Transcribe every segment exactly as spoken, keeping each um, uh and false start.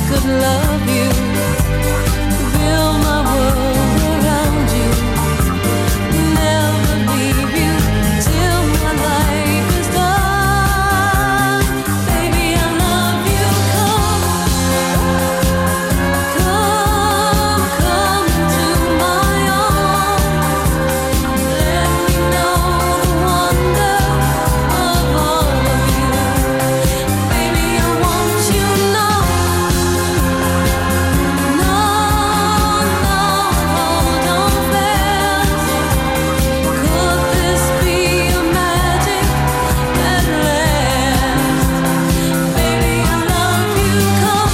could love you, build my world around you, never leave you till my life is done. Baby, I love you. Come, come, come into my arms. Let me know the wonder of all of you. Baby, I want you to know. No, no, hold on fast. Could this be a magic at last? Baby, I love you. Come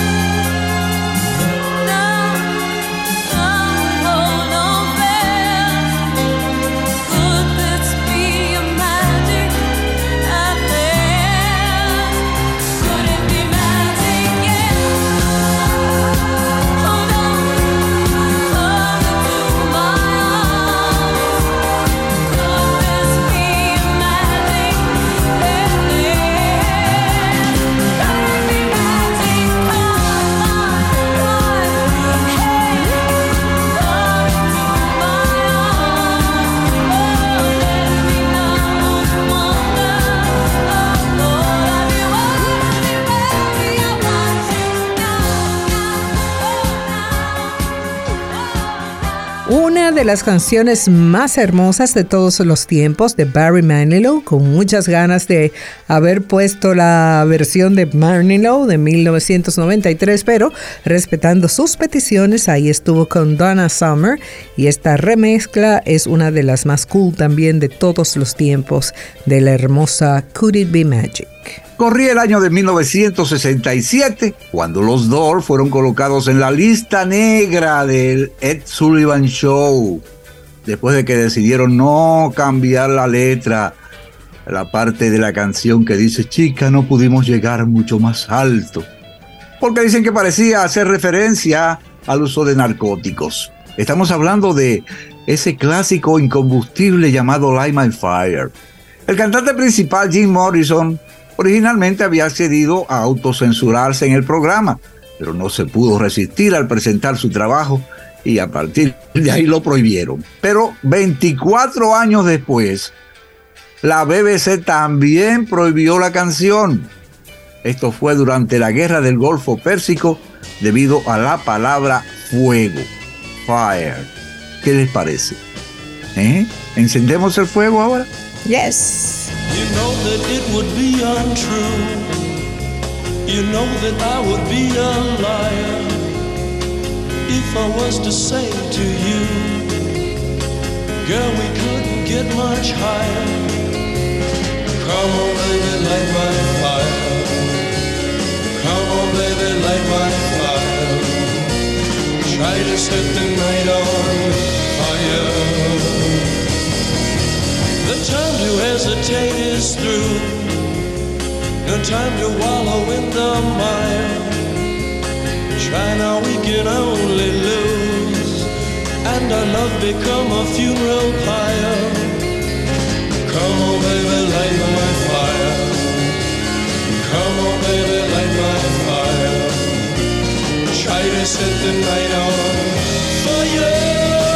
now, come, hold on fast. Could this be a magic at last? Could it be magic? Yeah. Hold on, come into my arms. Could this be a magic at last? Could it be magic? Come on, Una de las canciones más hermosas de todos los tiempos de Barry Manilow, con muchas ganas de haber puesto la versión de Manilow de mil novecientos noventa y tres, pero respetando sus peticiones, ahí estuvo con Donna Summer, y esta remezcla es una de las más cool también de todos los tiempos de la hermosa Could It Be Magic. Corría el año de mil novecientos sesenta y siete, cuando los Doors fueron colocados en la lista negra del Ed Sullivan Show, después de que decidieron no cambiar la letra, la parte de la canción que dice chica, no pudimos llegar mucho más alto, porque dicen que parecía hacer referencia al uso de narcóticos. Estamos hablando de ese clásico incombustible llamado Light My Fire. El cantante principal, Jim Morrison, originalmente había accedido a autocensurarse en el programa, pero no se pudo resistir al presentar su trabajo y a partir de ahí lo prohibieron. Pero veinticuatro años después, la B B C también prohibió la canción. Esto fue durante la Guerra del Golfo Pérsico debido a la palabra fuego, fire. ¿Qué les parece? ¿Eh? ¿Encendemos el fuego ahora? Yes. You know that it would be untrue. You know that I would be a liar if I was to say to you, girl, we couldn't get much higher. Come on, baby, light my fire. Come on, baby, light my fire. Try to set the night on fire. The time to hesitate is through. No time to wallow in the mire. Try now, we can only lose, and our love become a funeral pyre. Come on, baby, light my fire. Come on, baby, light my fire. Try to set the night on fire.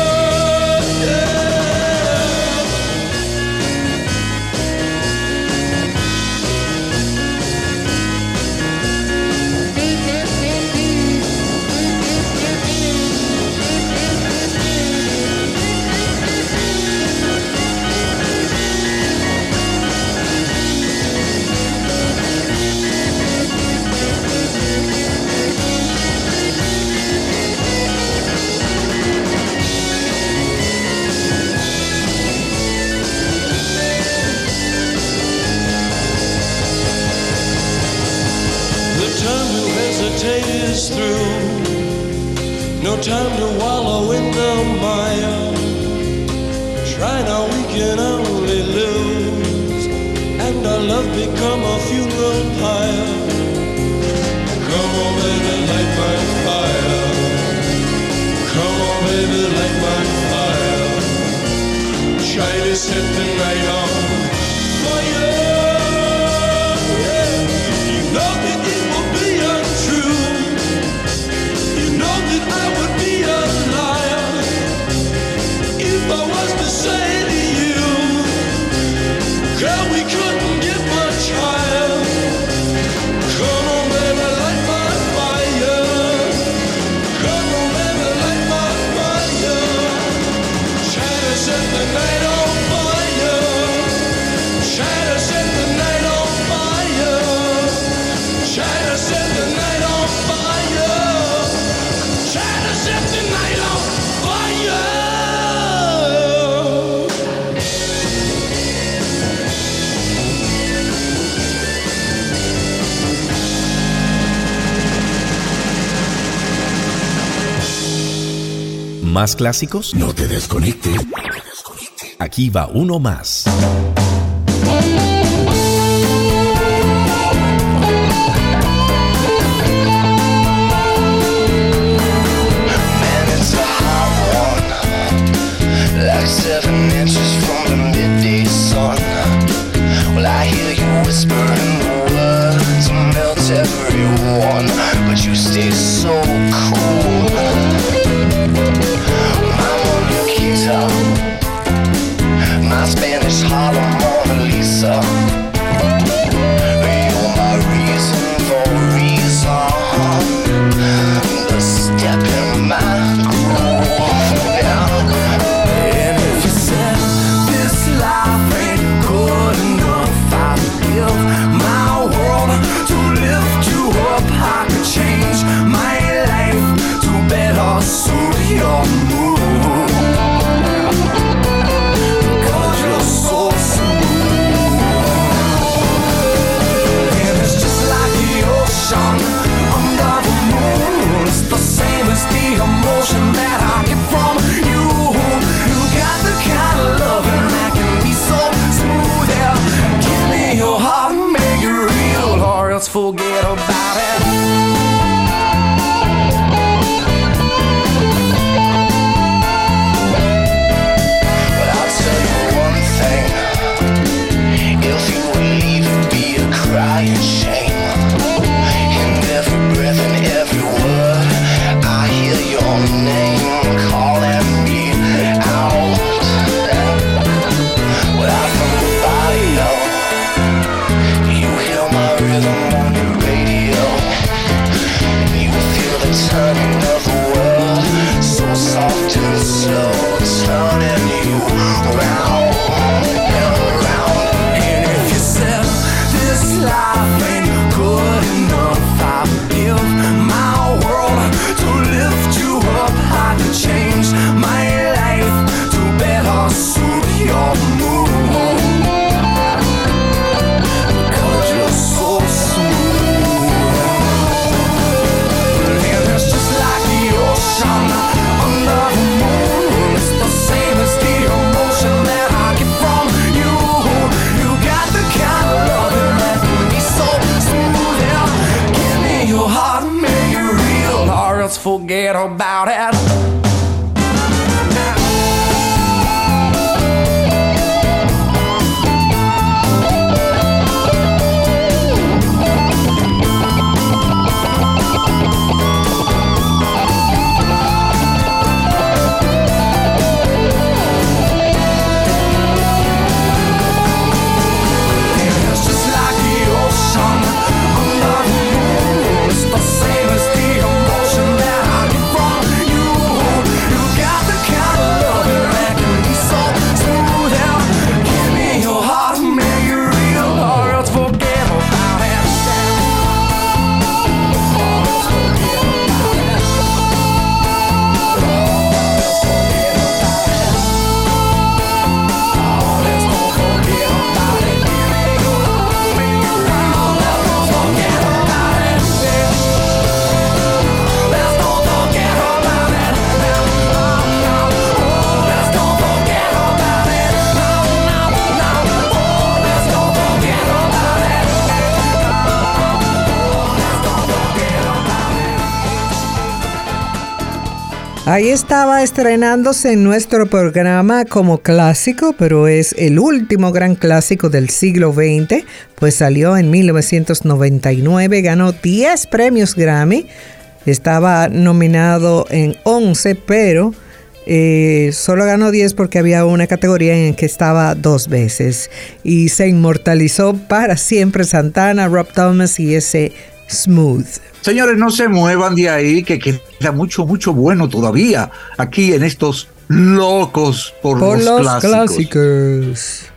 Is through. No time to wallow in the mire. Try now, we can only lose, and our love become a funeral pyre. Come on, baby, light my fire. Come on, baby, light my fire. Try to set the night on fire. Yeah. You know that it will be untrue. más clásicos? No te desconectes. Aquí va uno más. Like seven inches from the midday sun. Well, I hear you whispering the words and melt everyone, but you stay so cool. My Mona Lisa, my Spanish Harlem Mona Lisa. You're my reason for reason, the step in my groove. And if you said this life ain't good enough, I'd give my world to lift you up. I could change my life to better suit your mood. Cause you're so smooth. And it's just like the ocean under the moon. It's the same as the emotion that I get from you. You got the kind of loving that can be so smooth. Yeah. Give me your heart and make it real, or else forget about it. But I'll tell you one thing: if you would leave, it'd be a crying shame. In every breath and every word, I hear your name calling me out. Well, from the bio, you hear my rhythm on your radio. You feel the turning of the world, so soft and slow, turning you round and around. And if you said this life ain't good enough, I'd give my world to lift you up. I could change my life to better suit your mood. Cause you're so smooth. And it's just like the ocean under the moon. It's the same as the emotion that I get from you. You got the kind of loving that can be so smooth. Yeah. Give me your heart and make it real, or else forget about it. It's just like the ocean under the moon. It's the same as the emotion that I get from you. You got the kind of loving that can be so smooth. Yeah. Give me your heart and make it real, or else forget about it. Or else forget about it. Or else don't forget about it. Give me your heart, make it real. Let's don't forget about it. Let's don't forget about it. Let's don't forget about it. No, no, no. Oh, let's don't forget about it. Let's don't forget about it. Ahí estaba estrenándose en nuestro programa como clásico, pero es el último gran clásico del siglo veinte, pues salió en mil novecientos noventa y nueve, ganó diez premios Grammy, estaba nominado en once, pero eh, solo ganó diez porque había una categoría en que estaba dos veces, y se inmortalizó para siempre Santana, Rob Thomas y ese Smooth. Señores, no se muevan de ahí, que queda mucho, mucho bueno todavía aquí en estos locos por, Por los, los clásicos. clásicos.